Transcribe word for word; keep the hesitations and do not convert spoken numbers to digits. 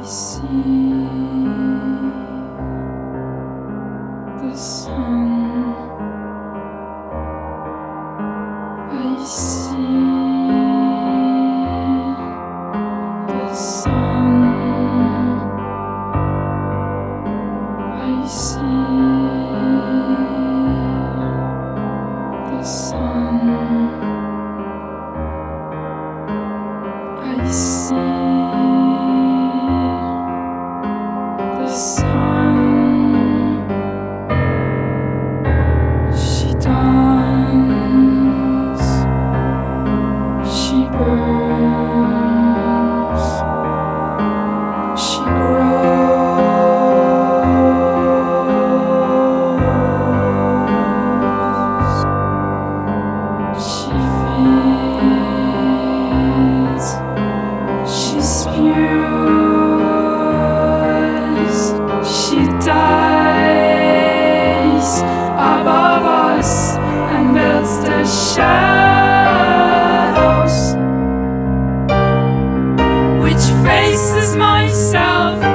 see the sun. I see the sun. I see the sun. I see the sun. She dawns, she burns, she grows, she feeds, she spews, she dies above us and builds the shadows, which faces myself.